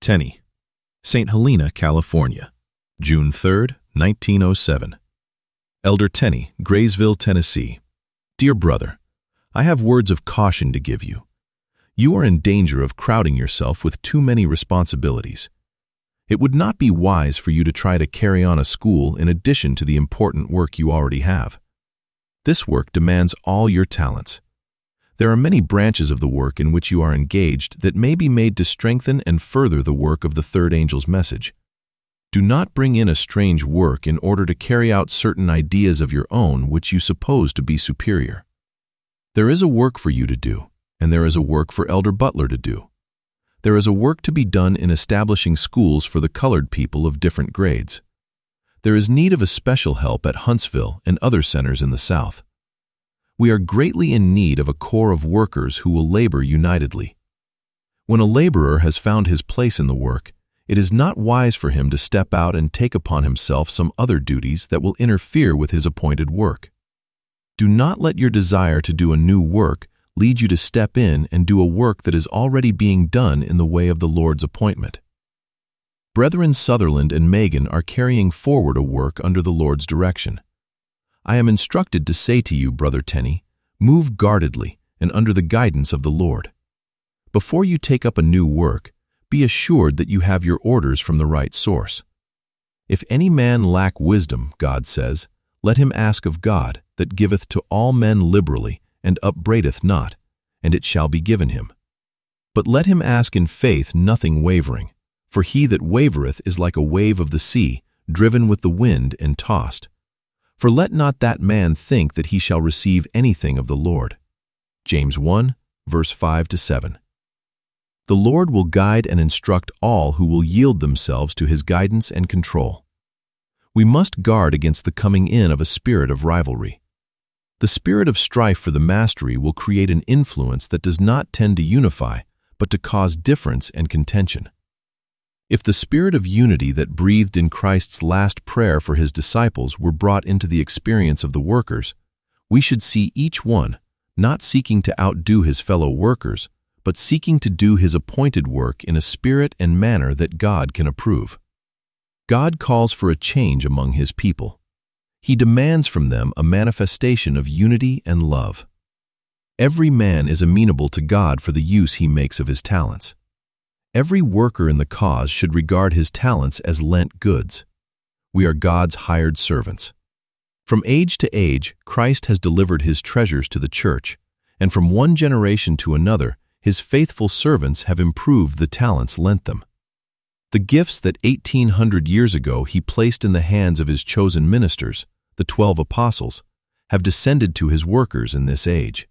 Tenney, St. Helena, California, June 3, 1907. Elder Tenney, Graysville, Tennessee. Dear brother, I have words of caution to give you. You are in danger of crowding yourself with too many responsibilities. It would not be wise for you to try to carry on a school in addition to the important work you already have. This work demands all your talents. There are many branches of the work in which you are engaged that may be made to strengthen and further the work of the third angel's message. Do not bring in a strange work in order to carry out certain ideas of your own which you suppose to be superior. There is a work for you to do, and there is a work for Elder Butler to do. There is a work to be done in establishing schools for the colored people of different grades. There is need of a special help at Huntsville and other centers in the South. We are greatly in need of a corps of workers who will labor unitedly. When a laborer has found his place in the work, it is not wise for him to step out and take upon himself some other duties that will interfere with his appointed work. Do not let your desire to do a new work lead you to step in and do a work that is already being done in the way of the Lord's appointment. Brethren Sutherland and Megan are carrying forward a work under the Lord's direction. I am instructed to say to you, Brother Tenney, move guardedly and under the guidance of the Lord. Before you take up a new work, be assured that you have your orders from the right source. If any man lack wisdom, God says, let him ask of God, that giveth to all men liberally, and upbraideth not, and it shall be given him. But let him ask in faith, nothing wavering, for he that wavereth is like a wave of the sea, driven with the wind and tossed. For let not that man think that he shall receive anything of the Lord. James 1, verse 5-7. The Lord will guide and instruct all who will yield themselves to his guidance and control. We must guard against the coming in of a spirit of rivalry. The spirit of strife for the mastery will create an influence that does not tend to unify, but to cause difference and contention. If the spirit of unity that breathed in Christ's last prayer for his disciples were brought into the experience of the workers, we should see each one not seeking to outdo his fellow workers, but seeking to do his appointed work in a spirit and manner that God can approve. God calls for a change among his people. He demands from them a manifestation of unity and love. Every man is amenable to God for the use he makes of his talents. Every worker in the cause should regard his talents as lent goods. We are God's hired servants. From age to age, Christ has delivered his treasures to the church, and from one generation to another, his faithful servants have improved the talents lent them. The gifts that 1800 years ago he placed in the hands of his chosen ministers, the 12 apostles, have descended to his workers in this age.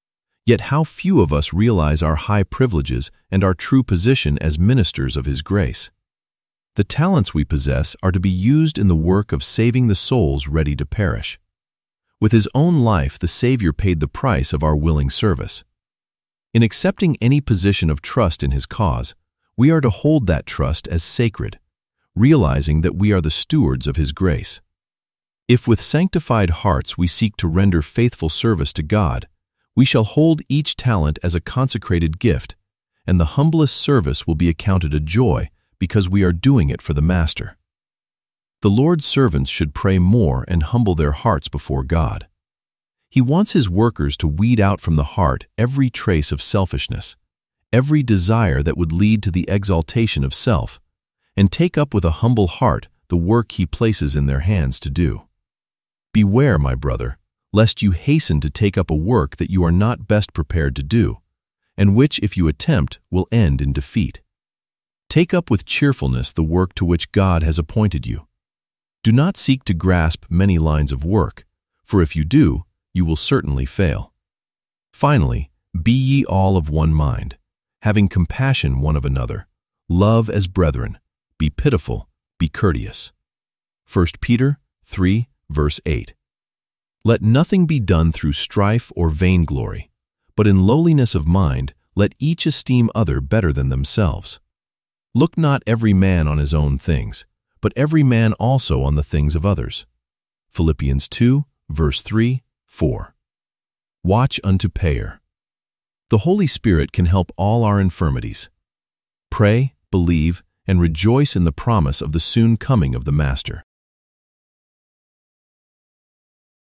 Yet how few of us realize our high privileges and our true position as ministers of his grace. The talents we possess are to be used in the work of saving the souls ready to perish. With his own life, the Savior paid the price of our willing service. In accepting any position of trust in his cause, we are to hold that trust as sacred, realizing that we are the stewards of his grace. If with sanctified hearts we seek to render faithful service to God, we shall hold each talent as a consecrated gift, and the humblest service will be accounted a joy because we are doing it for the Master. The Lord's servants should pray more and humble their hearts before God. He wants his workers to weed out from the heart every trace of selfishness, every desire that would lead to the exaltation of self, and take up with a humble heart the work he places in their hands to do. Beware, my brother, lest you hasten to take up a work that you are not best prepared to do, and which, if you attempt, will end in defeat. Take up with cheerfulness the work to which God has appointed you. Do not seek to grasp many lines of work, for if you do, you will certainly fail. Finally, be ye all of one mind, having compassion one of another, love as brethren, be pitiful, be courteous. 1 Peter 3, verse 8. Let nothing be done through strife or vainglory, but in lowliness of mind let each esteem other better than themselves. Look not every man on his own things, but every man also on the things of others. Philippians 2, verse 3, 4. Watch unto prayer. The Holy Spirit can help all our infirmities. Pray, believe, and rejoice in the promise of the soon coming of the Master.